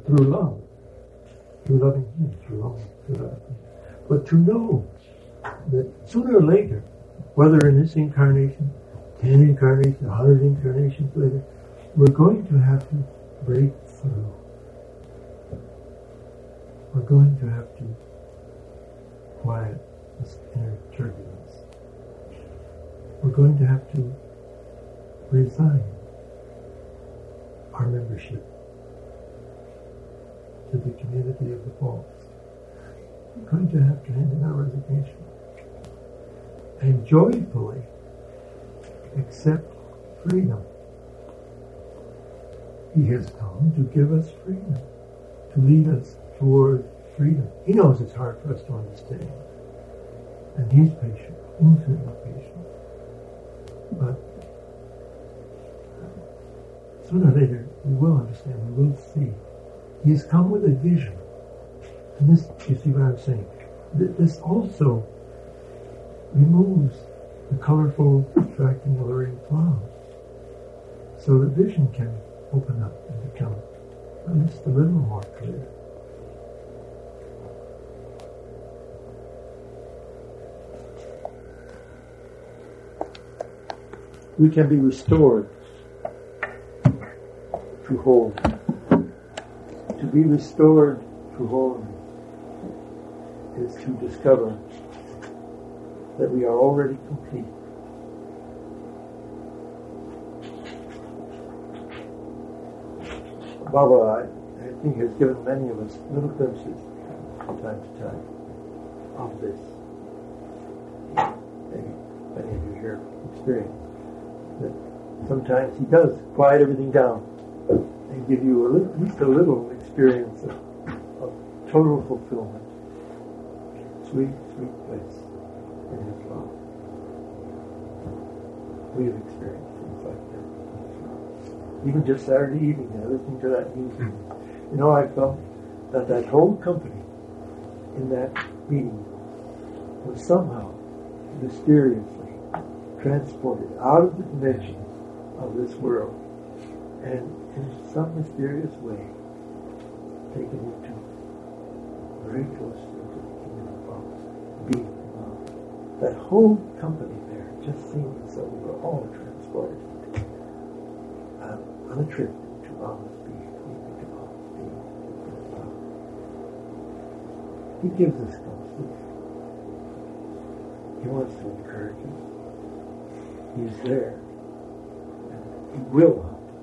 through love, through loving Him, through loving Him. But to know that sooner or later, whether in this incarnation, 10 incarnations, 100 incarnations later, we're going to have to break through. We're going to have to quiet this inner turbulence. We're going to have to resign our membership to the community of the false. We're going to have to hand in our resignation and joyfully accept freedom. He has come to give us freedom, to lead us toward freedom. He knows it's hard for us to understand. And He's patient, infinitely patient. But sooner or later, we will understand, we will see. He has come with a vision. And this, you see what I'm saying? This also removes the colorful, attracting, alluring clouds. So the vision can open up and become at least a little more clear. We can be restored to wholeness. To be restored to wholeness is to discover that we are already complete. Baba, I think, has given many of us little glimpses from time to time of this. Maybe many of you here experience that sometimes He does quiet everything down and give you at least a little experience of total fulfillment. Sweet, sweet place in His love. We have experienced things like that. Even just Saturday evening, listening to that music, I felt that whole company in that meeting was somehow mysteriously transported out of the dimensions of this world and in some mysterious way taken into very close to the kingdom of God, being love. That whole company there just seemed as though we were all transported on a trip to Baba's being, love. He gives us glimpses. He wants to encourage us. He's there. And He will help us.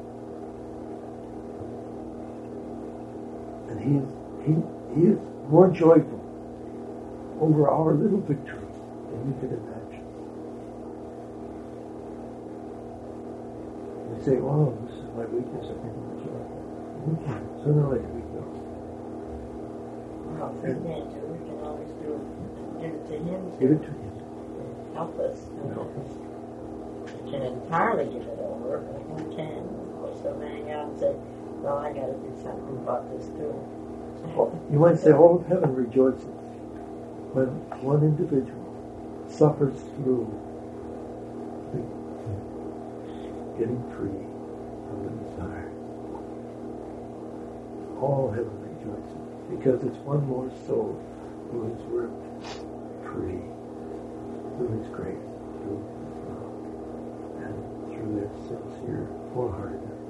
And He is more joyful over our little victories than you could imagine. We say, "Oh, this is my weakness. I think I'm joyful." We can. Sooner or later we will. Well, we can always give it to Him. Give it to Him. Help us. Help us. We can entirely give it over, but we can. Of course, they'll hang out and say, "Well, I got to do something about this too." You might say all of heaven rejoices when one individual suffers through getting free from the desire. All heaven rejoices because it's one more soul who is worked free through His grace, through His love, and through their sincere wholeheartedness.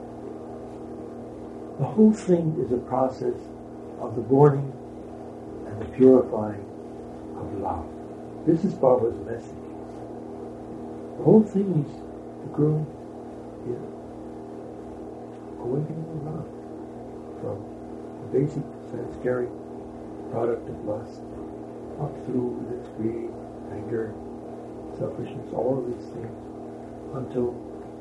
The whole thing is a process of the borning and the purifying of love. This is Baba's message. The whole thing is to grow in awakening of love from the basic sanskaric product of lust up through with its greed, anger, selfishness, all of these things, until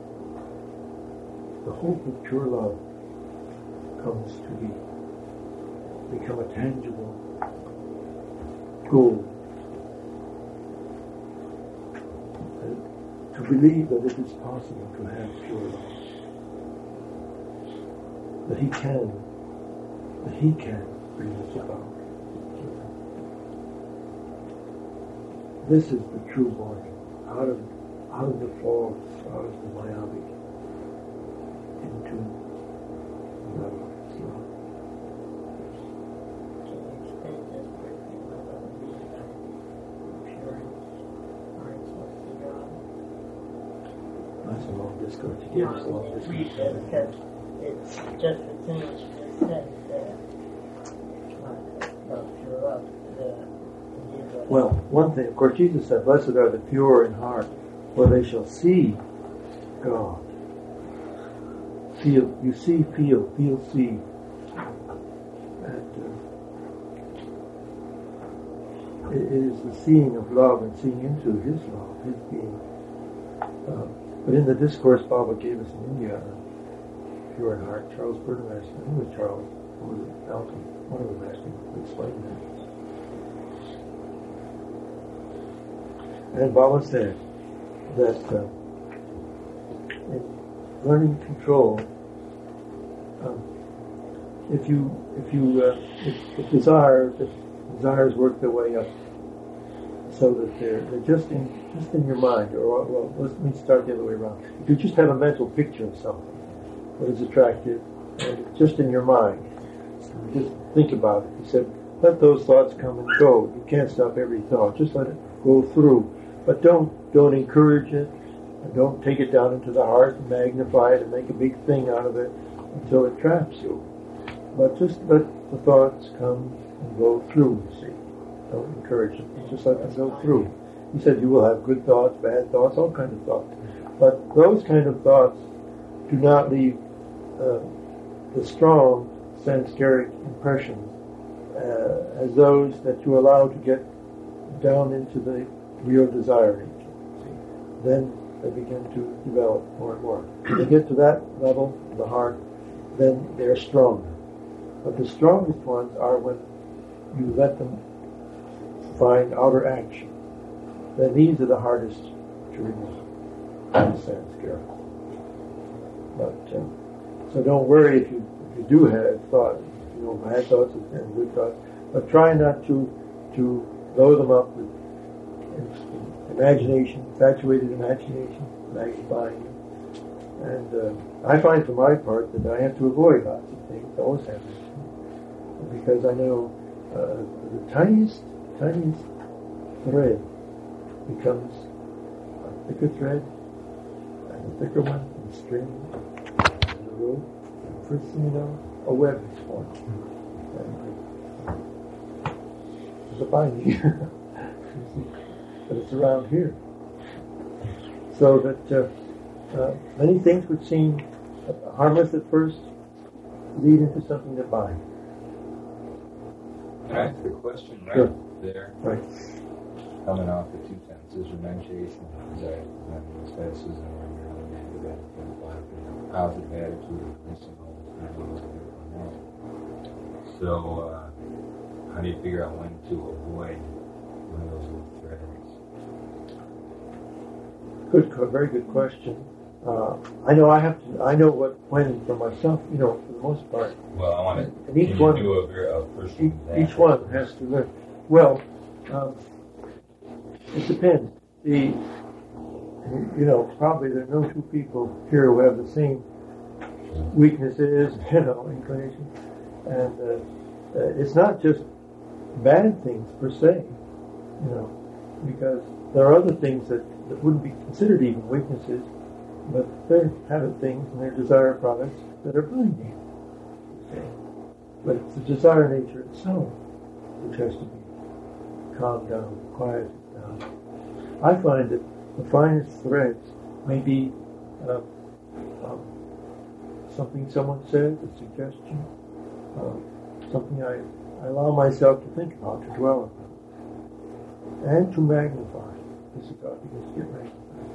the hope of pure love comes to become a tangible goal. And to believe that it is possible to have pure love. That He can bring us about. This is the true borning out of the false, out of the Mayavic, into love. long discourse. He gave us a long discourse. Because it's just the thing that you just said about pure love. Well, one thing, of course, Jesus said, "Blessed are the pure in heart, for they shall see God." Feel, see. And it is the seeing of love and seeing into His love, His being. But in the discourse Baba gave us in India, pure in heart, Charles Burton asked, I think it was Charles, or was it Malcolm? One of them asked me to explain that. And Baba said that in learning control, if desires work their way up, so that they're just in your mind, or well, let me start the other way around. If you just have a mental picture of something, what is attractive, and it's just in your mind, just think about it. He said, let those thoughts come and go. You can't stop every thought. Just let it go through, but don't encourage it, and don't take it down into the heart and magnify it and make a big thing out of it until it traps you. But just let the thoughts come and go through. You see. Don't encourage them. Just let them go through. He said you will have good thoughts, bad thoughts, all kinds of thoughts. But those kind of thoughts do not leave the strong samskaric impressions as those that you allow to get down into the real desire nature. See? Then they begin to develop more and more. When they get to that level, the heart, then they're stronger. But the strongest ones are when you let them find outer action. Then these are the hardest to remove in samskara. But so don't worry if you do have thoughts, bad thoughts and good thoughts, but try not to load them up with imagination, infatuated imagination, magnifying them. And I find for my part that I have to avoid lots of things. I always have to, because I know the tiniest thread becomes a thicker thread, and a thicker one, and a string, and a rope, and first thing you know, a web is formed. There's a binding, but it's around here. So that many things which seem harmless at first lead into something that binds. Can I ask a question Sure. there? Right. Coming off the two sentences, renunciation, asceticism, positive attitude of missing all So, how do you figure out when to avoid one of those little threads? Very good question. I know when for myself, for the most part. Well, I want to. And each one, do a personal example? Each one has to learn. Well, it depends. Probably there are no two people here who have the same weaknesses, inclination, and it's not just bad things per se, because there are other things that wouldn't be considered even weaknesses, but they're habit things and they're desire products that are blinding. But it's the desire nature itself which has to be calmed down, quieted down. I find that the finest threads may be something someone says, a suggestion, something I allow myself to think about, to dwell upon, and to magnify. This is God, because get magnified.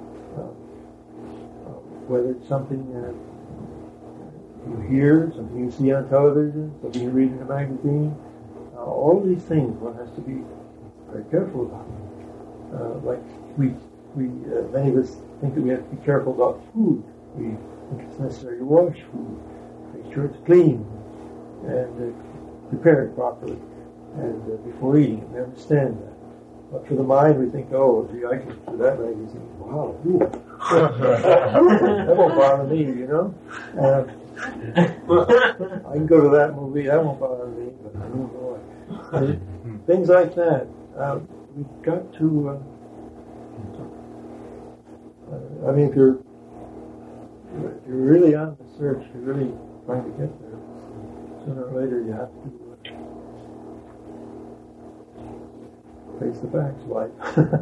Whether it's something you hear, something you see on television, something you read in a magazine, all of these things one has to be very careful about. Like we many of us think that we have to be careful about food. We think it's necessary to wash food, make sure it's clean, and prepare it properly, and before eating it. We understand that. But for the mind, we think, oh, gee, I can do that magazine. Wow, that won't bother me, I can go to that movie, that won't bother me, but oh boy. Things like that. We've got to, if you're if you're really on the search, you're really trying to get there, sooner or later you have to face the facts, life.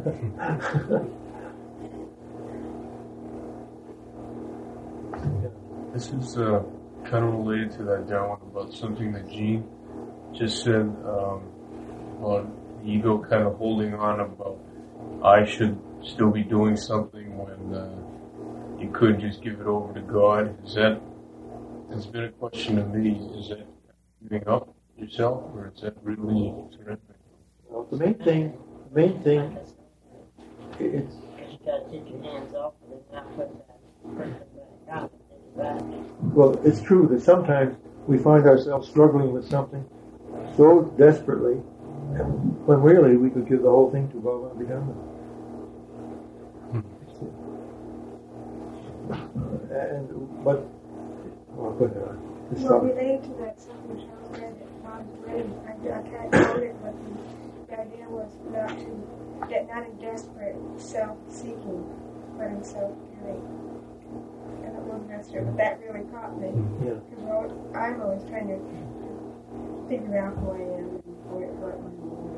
This is kind of related to that, Darwin, about something that Gene just said about the ego kind of holding on about I should still be doing something when you could just give it over to God. Is that, it's been a question to me, is that giving up yourself, or is that really surrendering? Well, the main thing, it's, You got to take your hands off of it, not put them back on. well, it's true that sometimes we find ourselves struggling with something so desperately, when really we could give the whole thing to God and be done with it. But go ahead. Well, related to that, something Charles said that Bob's wedding, I can't quote it, but the idea was not in desperate self-seeking, but in self-giving. I don't know if that's true, but that really caught me. Yeah. Because I'm always trying to figure out who I am and what my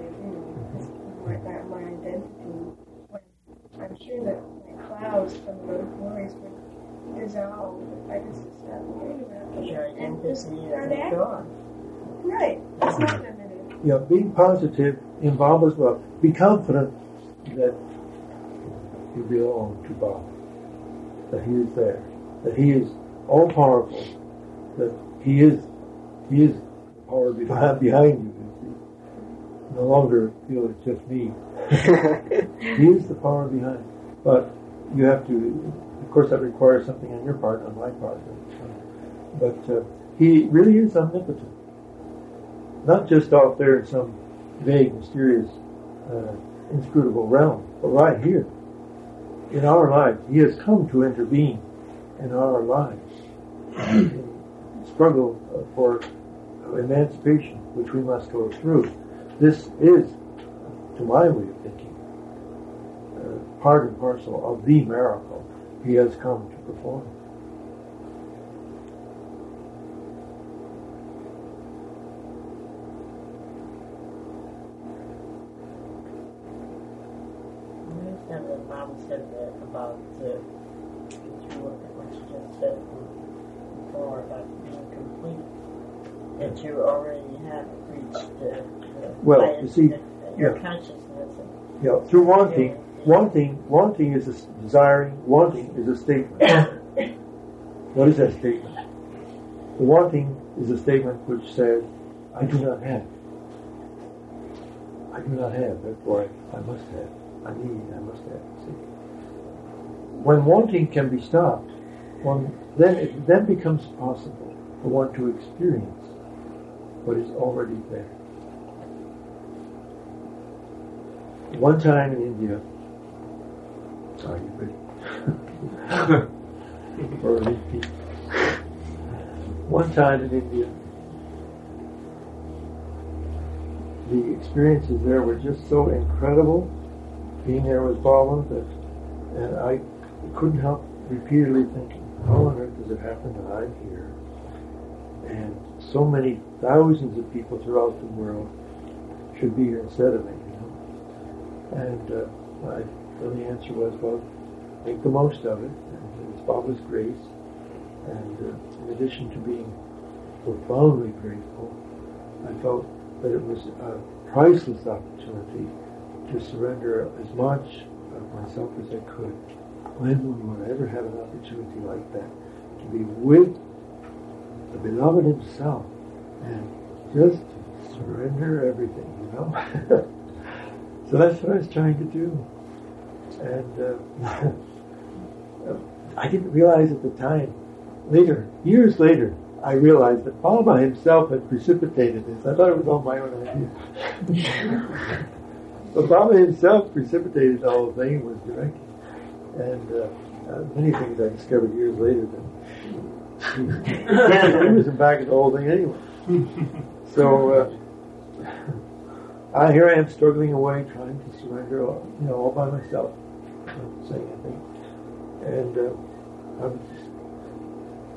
my identity. When I'm sure that my clouds from those worries would dissolve if I just stop worrying about it. Your And just identity start is acting. gone. Right. It's not limited. Yeah, being positive in Bob as well. Be confident that you belong to Bob, that He is there, that He is all powerful, that He is the power behind you. You see, no longer feel it's just me. He is the power behind, but you have to. Of course, that requires something on your part, on my part. But He really is omnipotent. Not just out there in some vague, mysterious, inscrutable realm, but right here, in our lives. He has come to intervene in our lives, in struggle for emancipation, which we must go through. This is, to my way of thinking, part and parcel of the miracle He has come to perform. The Bible said that about what you just said before about being complete, that you already have reached the Well, highest, you see, your yeah. consciousness. Yeah, through wanting is a desiring, wanting is a statement. What is that statement? The wanting is a statement which says, I do not have. I do not have, therefore I must have. I must have. See? When wanting can be stopped, then it then becomes possible for one to experience what is already there. One time in India, are you ready? For a repeat. One time in India, the experiences there were just so incredible. Being there with Baba, and I couldn't help repeatedly thinking, how on earth does it happen that I'm here? And so many thousands of people throughout the world should be here instead of me, you know. And the answer was, well, make the most of it. And it's Baba's grace. And in addition to being profoundly grateful, I felt that it was a priceless opportunity to surrender as much of myself as I could. When would I ever have an opportunity like that? To be with the beloved Himself and just surrender everything, you know? So that's what I was trying to do. And I didn't realize at the time, years later, I realized that Baba himself had precipitated this. I thought it was all my own idea. But Baba himself precipitated the whole thing, was directing. And many things I discovered years later that he wasn't back at the whole thing anyway. So here I am struggling away, trying to surrender, all by myself. Not saying anything. And I'm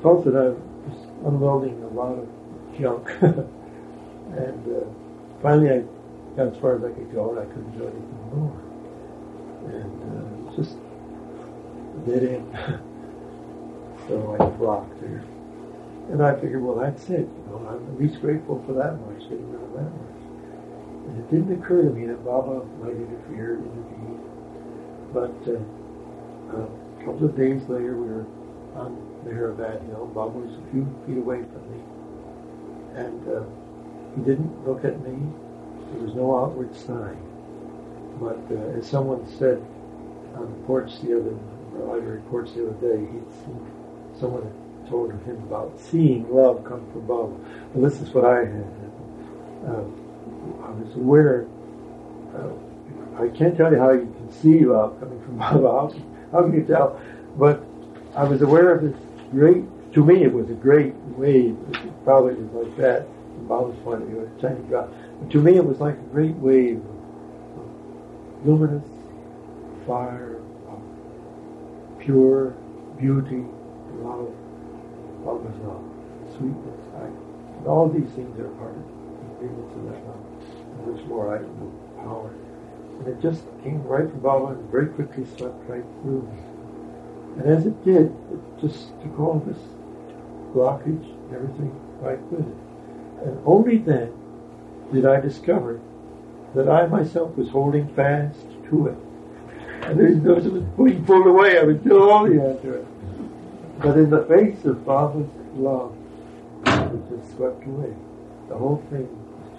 felt that I was unloading a lot of junk. And finally I got as far as I could go, and I couldn't do anything more. And it was just a dead end. So I blocked there. And I figured, well, that's it. I'm at least grateful for that much, getting rid of that much. And it didn't occur to me that Baba might interfere, intervene. But a couple of days later, we were on Meherabad Hill. Baba was a few feet away from me. And he didn't look at me. There was no outward sign. But as someone said on the porch library porch the other day, he'd seen someone had told him about seeing love come from Baba. Well, this is what I had. I was aware. I can't tell you how you can see love coming from Baba. How can you tell? But I was aware of this great. To me, it was a great wave. It probably was like that from Baba's point of view, a tiny drop. But to me, it was like a great wave of luminous fire, of pure beauty, a lot of Baba's love, sweetness. And all these things are part of the ingredients of that love. And much more, I don't know, power. And it just came right from Baba and very quickly swept right through me. And as it did, it just took all this blockage and everything right with it. And only then did I discover that I myself was holding fast to it. And as it was being pulled away, I was still holding on to it. But in the face of Baba's love, it just swept away. The whole thing was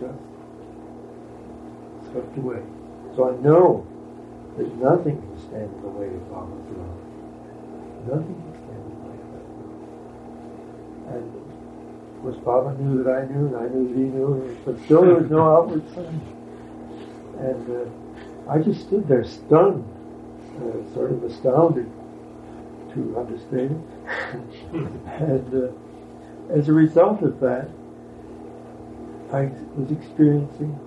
just swept away. So I know that nothing can stand in the way of Baba's love. Nothing can stand in the way of that love. And of course Baba knew that I knew, and I knew that he knew, but still there was no outward sign. And I just stood there stunned, sort of astounded, to understate it. And as a result of that, I was experiencing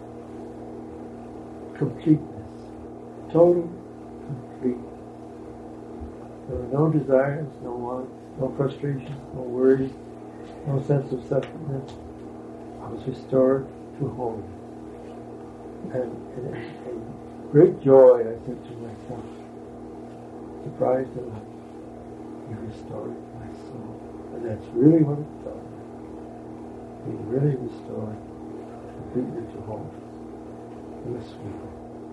completeness, total complete. There were no desires, no wants, no frustrations, no worries, no sense of separateness. I was restored to wholeness. And in great joy, I said to myself, surprised enough, you restored my soul. And that's really what it's done. Being really restored completely to wholeness. Blissful.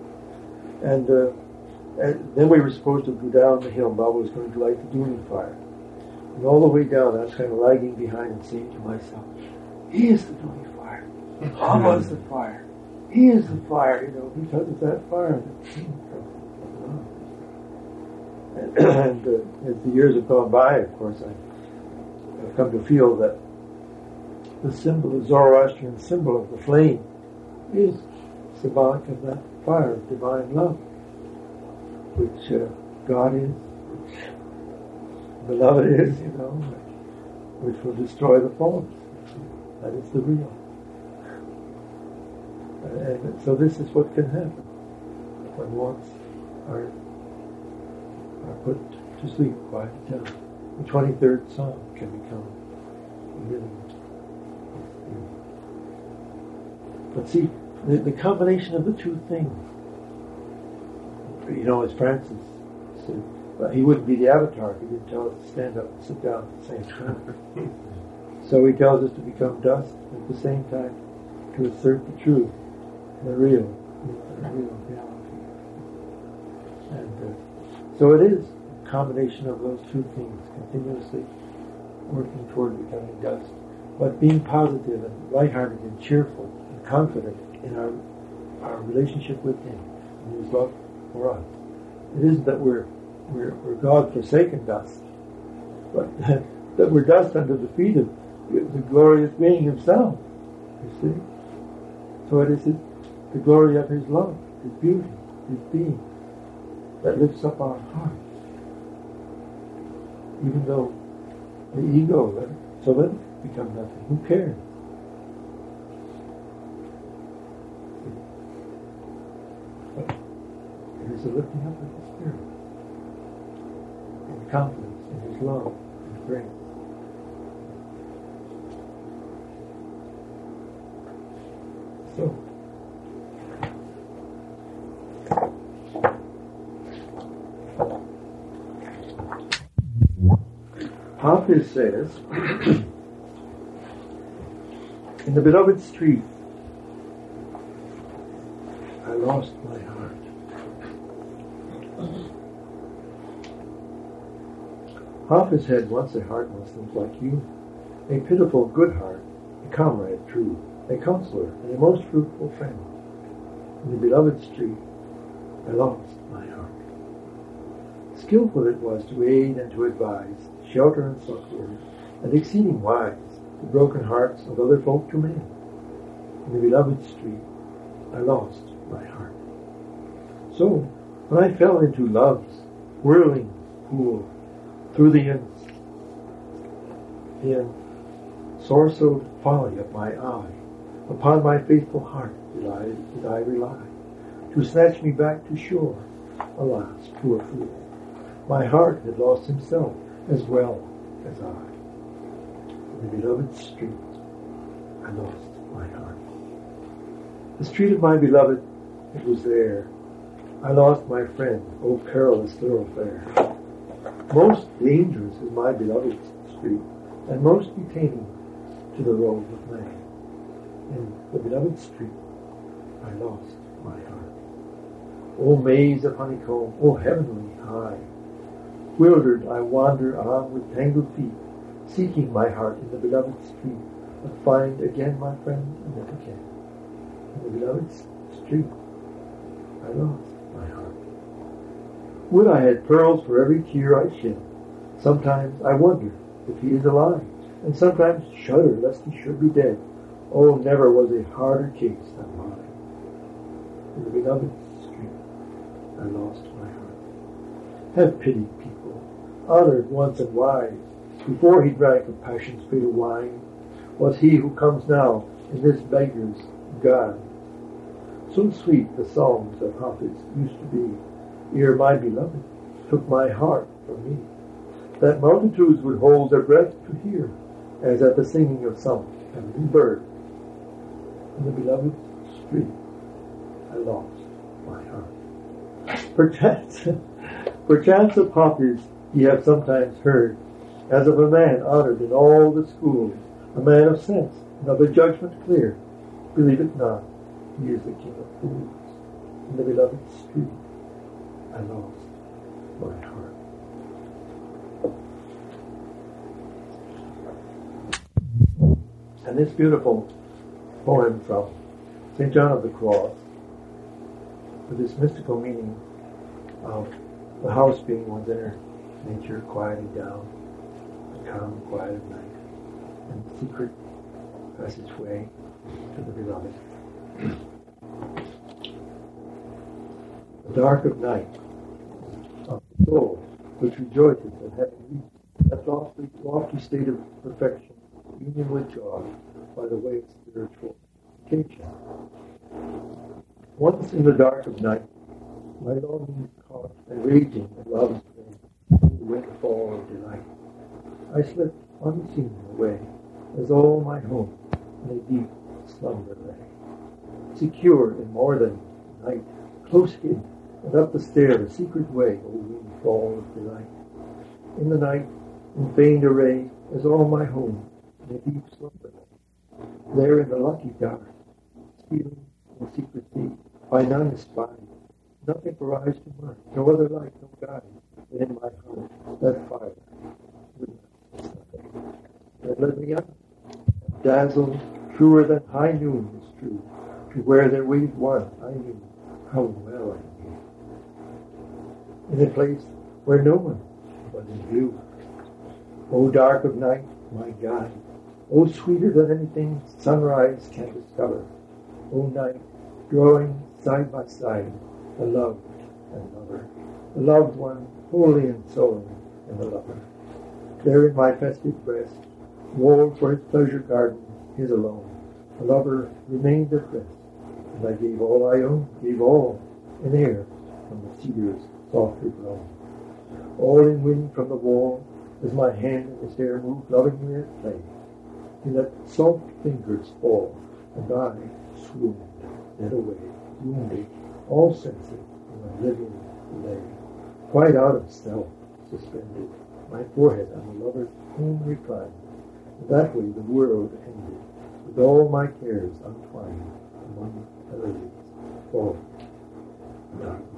And then we were supposed to go down the hill. Baba was going to light the Duni fire. And all the way down, I was kind of lagging behind and saying to myself, he is the Duni fire. Baba is the fire. He is the fire, because it's that fire that came from. And as the years have gone by, of course, I've come to feel that the symbol, the Zoroastrian symbol of the flame, is symbolic of that fire of divine love, which God is, which beloved is, which will destroy the false. That is the real. And so this is what can happen when wants are put to sleep, quiet down. The 23rd Psalm can become living. But see, the combination of the two things, as Francis said, well, he wouldn't be the avatar if he didn't tell us to stand up and sit down at the same time. So he tells us to become dust at the same time, to assert the truth, the real reality. And so it is a combination of those two things, continuously working toward becoming dust, but being positive and lighthearted and cheerful and confident in our relationship with Him and His love for us. It isn't that we're God-forsaken dust, but that we're dust under the feet of the glorious being Himself. You see? So it is the glory of His love, His beauty, His being, that lifts up our hearts. Even though the ego, let it become nothing. Who cares? But it is a lifting up of the Spirit, and confidence in His love and grace. So, Hafiz says, in the beloved street, I lost my heart. Hafiz had once a heart, Muslims, like you, a pitiful good heart, a comrade true, a counselor, and a most fruitful friend. In the beloved street, I lost my heart. Skillful it was to aid and to advise, shelter and succor, and exceeding wise, the broken hearts of other folk to mend. In the beloved street, I lost my heart. So, when I fell into love's whirling pool, through the ensorcelled folly of my eye, upon my faithful heart did I rely, to snatch me back to shore. Alas, poor fool, my heart had lost himself as well as I. In the beloved street, I lost my heart. The street of my beloved, it was there. I lost my friend, O perilous thoroughfare. Most dangerous is my beloved's street, and most detaining to the road of man. In the beloved street, I lost my heart. O maze of honeycomb, O heavenly high, wildered I wander on with tangled feet, seeking my heart in the beloved street, but find again my friend and never can. In the beloved street, I lost my heart. Would I had pearls for every tear I shed. Sometimes I wonder if he is alive, and sometimes shudder lest he should be dead. Oh, never was a harder case than mine. In the beloved street, I lost my heart. Have pity, people, honored once and wise, before he drank of passion's fatal wine, was he who comes now in this beggar's guise. So sweet the songs of Hafiz used to be, ere my beloved took my heart from me, that multitudes would hold their breath to hear, as at the singing of some heavenly bird. In the beloved street, I lost my heart. Perchance of Hafiz ye have sometimes heard, as of a man honored in all the schools, a man of sense and of a judgment clear. Believe it not, he is the king of fools. In the beloved street, I lost my heart. And this beautiful poem from St. John of the Cross, with this mystical meaning of the house being one's inner nature quieting down, the calm and quiet of night, and the secret passageway to the beloved. The dark of night, of the soul, which rejoices in having reached that lofty state of perfection, union with God, by the way of spiritual education. Once in the dark of night, my longing caught and raging in love's flame, the windfall of delight, I slipped unseen away, as all my home in a deep slumber lay. Secure in more than night, close hid, and up the stair a secret way, O windfall of delight. In the night, in feigned array, as all my home in a deep slumber lay. There in the lucky dark, stealing in secrecy, by none espied, nothing for eyes to mark, no other light, no guide, but in my heart that fire would not stop. That led me up, dazzled, truer than high noon is true, to where there waited one I knew, how well I knew, in a place where no one was in view. O dark of night, my guide, O sweeter than anything sunrise can discover, O night, drawing side by side the loved and lover, the loved one wholly ensouled in the lover. There in my festive breast, walled for his pleasure garden, his alone, the lover remained at rest, and I gave all I owned, gave all in air from the cedars softly blown. All in wind from the wall, as my hand in his hair moved lovingly at play, he let soft fingers fall And I swooned, dead away, wounded, all senses in a living lay, quite out of self, suspended, my forehead on the lover's home reclined. That way the world ended, with all my cares untwined among the lilies falling. Dark